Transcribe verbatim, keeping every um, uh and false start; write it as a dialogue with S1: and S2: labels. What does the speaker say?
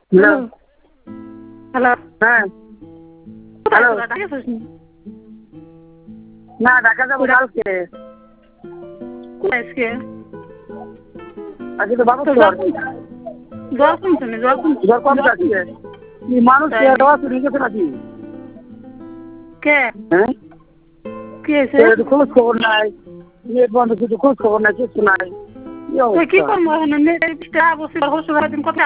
S1: hello
S2: hello
S1: হ্যাঁ
S2: hello
S1: না ঢাকা যাবো কালকে
S2: আজকে
S1: আজকে তো বাবু
S2: জ্বর কমছে না জ্বর কমছে
S1: জ্বর কম যাচ্ছে মানুষ চুরি গেছে নাকি
S2: কে
S1: হ্যাঁ
S2: কি হয়েছে
S1: খোঁজ খবর নাই নেট বন্ধ কিছু খোঁজ খবর নাই কিছু নাই
S2: কি করবো এখন নেট বসে কথা